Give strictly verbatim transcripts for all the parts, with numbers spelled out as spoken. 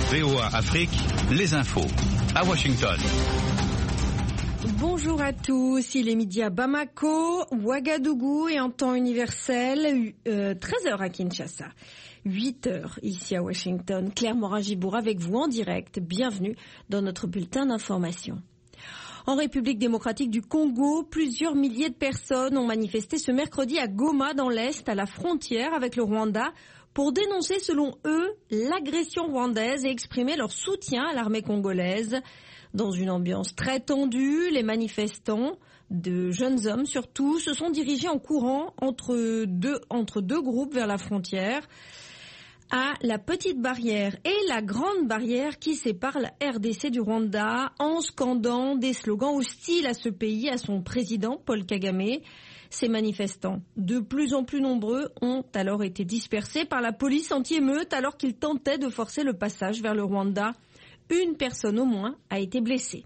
V O A Afrique, les infos. À Washington. Bonjour à tous, il est midi à Bamako, Ouagadougou et en temps universel, euh, treize heures à Kinshasa, huit heures ici à Washington. Claire Morin-Gibour avec vous en direct, bienvenue dans notre bulletin d'information. En République démocratique du Congo, plusieurs milliers de personnes ont manifesté ce mercredi à Goma dans l'Est, à la frontière avec le Rwanda, pour dénoncer, selon eux, l'agression rwandaise et exprimer leur soutien à l'armée congolaise. Dans une ambiance très tendue, les manifestants, de jeunes hommes surtout, se sont dirigés en courant entre deux, entre deux groupes vers la frontière, à la petite barrière et la grande barrière qui sépare la R D C du Rwanda, en scandant des slogans hostiles à ce pays, à son président Paul Kagame. Ces manifestants, de plus en plus nombreux, ont alors été dispersés par la police anti-émeute alors qu'ils tentaient de forcer le passage vers le Rwanda. Une personne au moins a été blessée.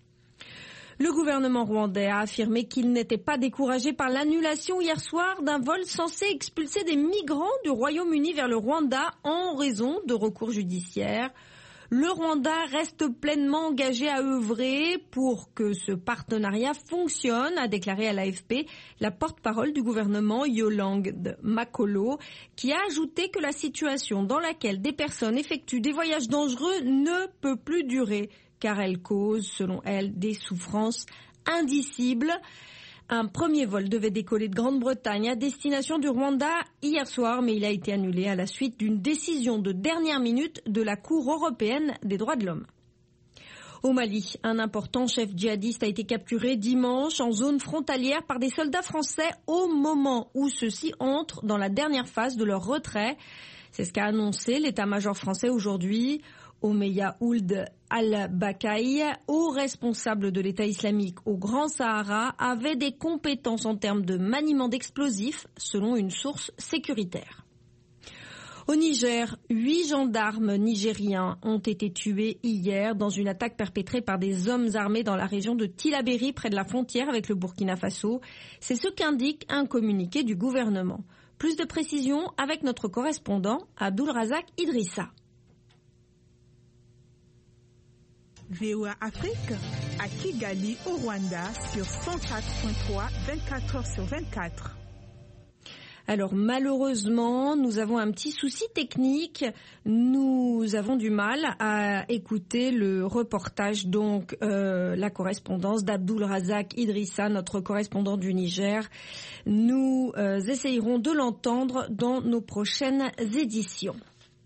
Le gouvernement rwandais a affirmé qu'il n'était pas découragé par l'annulation hier soir d'un vol censé expulser des migrants du Royaume-Uni vers le Rwanda en raison de recours judiciaires. Le Rwanda reste pleinement engagé à œuvrer pour que ce partenariat fonctionne, a déclaré à l'A F P la porte-parole du gouvernement Yolande Makolo, qui a ajouté que la situation dans laquelle des personnes effectuent des voyages dangereux ne peut plus durer, car elle cause, selon elle, des souffrances indicibles. Un premier vol devait décoller de Grande-Bretagne à destination du Rwanda hier soir, mais il a été annulé à la suite d'une décision de dernière minute de la Cour européenne des droits de l'homme. Au Mali, un important chef djihadiste a été capturé dimanche en zone frontalière par des soldats français au moment où ceux-ci entrent dans la dernière phase de leur retrait. C'est ce qu'a annoncé l'état-major français aujourd'hui. Omeya Ould al-Bakaï, haut responsable de l'État islamique au Grand Sahara, avait des compétences en termes de maniement d'explosifs, selon une source sécuritaire. Au Niger, huit gendarmes nigériens ont été tués hier dans une attaque perpétrée par des hommes armés dans la région de Tillabéri, près de la frontière avec le Burkina Faso. C'est ce qu'indique un communiqué du gouvernement. Plus de précisions avec notre correspondant Abdulrazak Idrissa. V O A Afrique à Kigali au Rwanda sur cent quatre virgule trois, vingt-quatre heures sur vingt-quatre. Alors malheureusement, nous avons un petit souci technique. Nous avons du mal à écouter le reportage, donc euh, la correspondance d'Abdulrazak Idrissa, notre correspondant du Niger. Nous euh, essayerons de l'entendre dans nos prochaines éditions.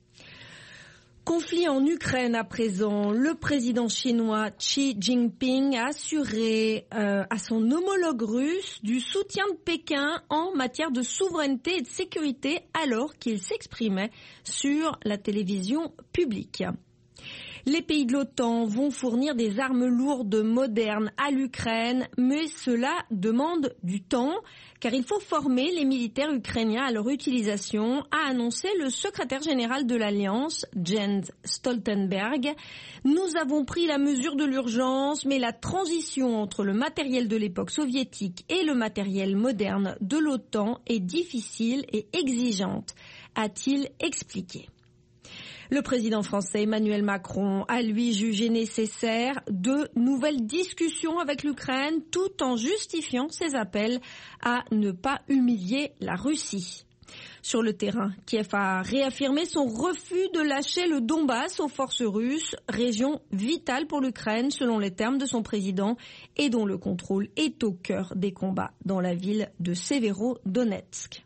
Conflit en Ukraine à présent. Le président chinois Xi Jinping a assuré euh, à son homologue russe du soutien de Pékin en matière de souveraineté et de sécurité alors qu'il s'exprimait sur la télévision publique. Les pays de l'OTAN vont fournir des armes lourdes modernes à l'Ukraine, mais cela demande du temps, car il faut former les militaires ukrainiens à leur utilisation, a annoncé le secrétaire général de l'Alliance, Jens Stoltenberg. Nous avons pris la mesure de l'urgence, mais la transition entre le matériel de l'époque soviétique et le matériel moderne de l'OTAN est difficile et exigeante, a-t-il expliqué. Le président français Emmanuel Macron a lui jugé nécessaire de nouvelles discussions avec l'Ukraine tout en justifiant ses appels à ne pas humilier la Russie. Sur le terrain, Kiev a réaffirmé son refus de lâcher le Donbass aux forces russes, région vitale pour l'Ukraine selon les termes de son président et dont le contrôle est au cœur des combats dans la ville de Severodonetsk.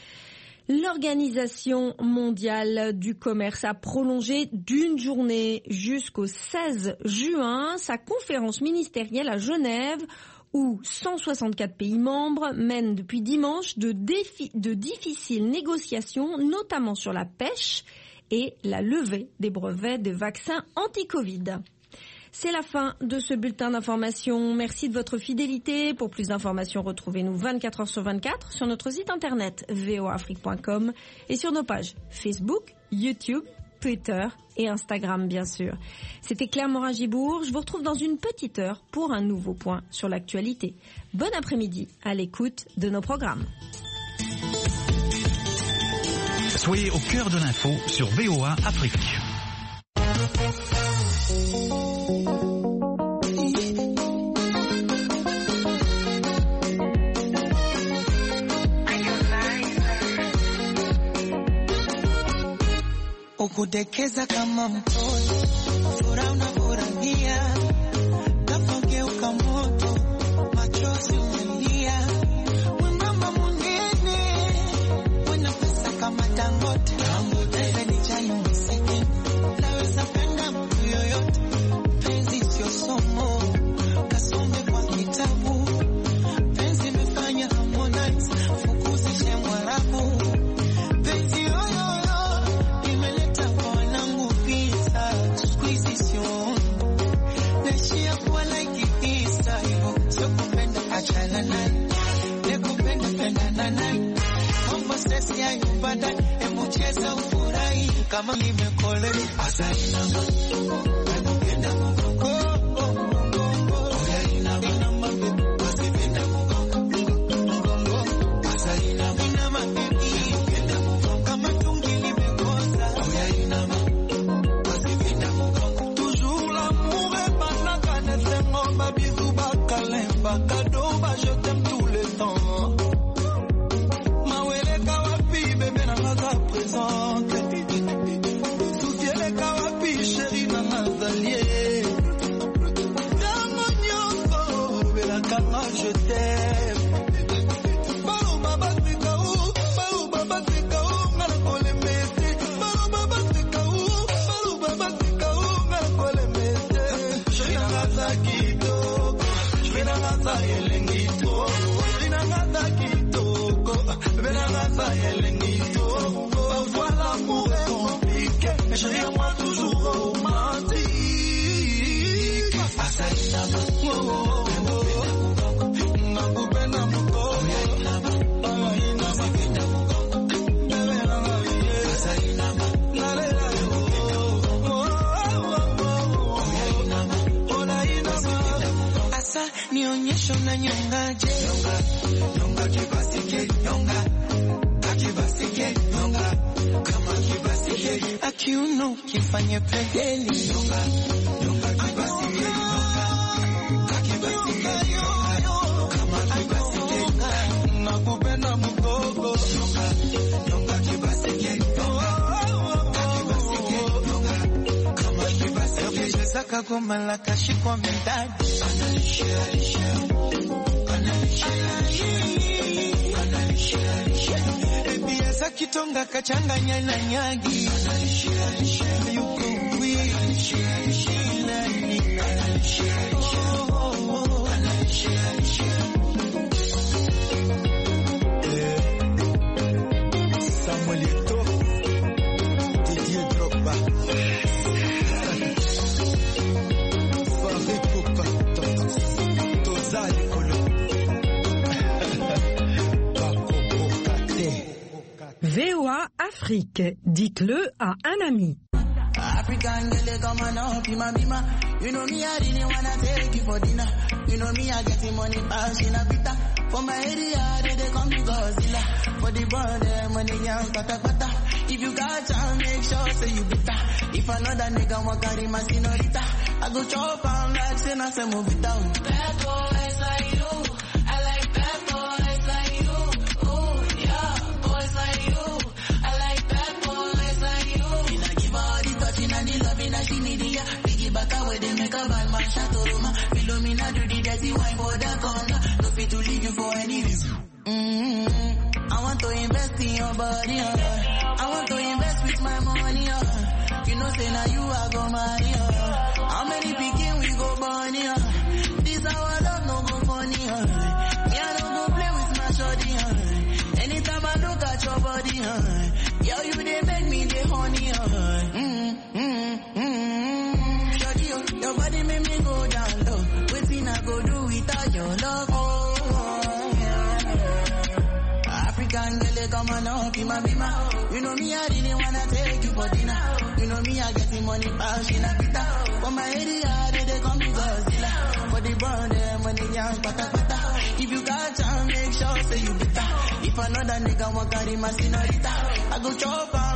L'Organisation mondiale du commerce a prolongé d'une journée jusqu'au seize juin sa conférence ministérielle à Genève où cent soixante-quatre pays membres mènent depuis dimanche de, défi- de difficiles négociations, notamment sur la pêche et la levée des brevets de vaccins anti-Covid. C'est la fin de ce bulletin d'information. Merci de votre fidélité. Pour plus d'informations, retrouvez-nous vingt-quatre heures sur vingt-quatre sur notre site internet v o a afrique point com et sur nos pages Facebook, YouTube, Twitter et Instagram, bien sûr. C'était Claire Morin-Gibour. Je vous retrouve dans une petite heure pour un nouveau point sur l'actualité. Bon après-midi à l'écoute de nos programmes. Soyez au cœur de l'info sur V O A Afrique. kudekeza kama mtoto, furaha unafurahia, kafogeuka moto, machozi umelia, we mama munene, wana pesa kama Dangote, Dangote ni chai msiki, naweza penda mtu yoyote, penzi sio somo, kasome kwa kitabu, penzi mefanya Harmonize, fukuzishe Mwarabu, penzi yoyoyo, imeleta kwa wanangu pizza, squeeze sio, nashia kwa like isa, hivo, sio kupenda achana naye, nekupenda penda na naye, mambo sesi ya yubada, emu cheza ufurahi, kama nimekole, asa inama, nakupenda mgongo, je t'aime tout le temps. Mawele kawapi, bébé nanga présente. Soufiele kawapi, chérie nanga zalier. Damonyoso, bela kama je t'aime. Baou baba sikaou, baou baba sikaou, ngala kole mete. Baou baba sikaou, baou baba sikaou, ngala kole mete. Chérie nanga zakito, chérie nanga zayele. Parfois l'amour est compliqué, mais chérie à moi toujours romantique. Asainama, oh oh oh, nakupenda mko, asainama, bebe nangalie, asainama, nalela yo, oh oh oh, olainama, asa nionyesho na nyongaje, nyonga, nyonga kibasike, nyonga. Akiuno kifanye pegeli, nyonga, nyonga kibasike, nyonga, kakibasike, nyonga, kama kibasike, nakupenda mgogo, nyonga, nyonga kibasike, nyonga, kakibasike, nyonga, kama kibasike, kucheza kagoma la kashikwa mendadi, analishia, alishia, analishia, alishia, analishia, alishia, ebiaza kitonga kachanganya na nyagi, analishia, alishia, yuko wii, analishia, alishia, analishia, analishia, alishia, Samuel Eto'o, Didier Drogba, Farid Poupa, Tozali Kolo, V O A Afrique, dites-le à un ami. African girl, come on up, bima bima. You know me, I really wanna take you for dinner. You know me, I get the money fast in a pita. For my area, they, they call me Godzilla. For the border, money young, kata kata. If you got time, make sure say you better. If another nigga want carry my senorita, I go chop and like say na say move it down. Bad boys like you, I like bad boys like you. Oh yeah, boys like you, I like bad boys like you. Me nah give her the touching and the loving that she need ya. Biggie back away they make a bad man shatter Roma. Philomena do the dirty wine for the corner. No fit to leave you for any reason. Mm-hmm. I want to invest in your body, uh. I want to invest with my money, uh. You know say now you are go marry, uh. How many pikin we go born, uh. This our love no go funny, uh. Me I don't go play with my shorty, uh. Anytime I look at your body, uh. Yo, you they make me the honey, uh. Mm-hmm. Mm-hmm. Shorty, uh, your body make me go down low. Waiting I go do without your love, oh, oh yeah. African girl, come on up, bima bima. You know me, I really wanna take you for dinner. You know me, I get the money fast in a pita. For my area, they, they call me Godzilla. For the border, money young, pata pata. If you got time, make sure say you better. If another nigga want carry my senorita, I go chop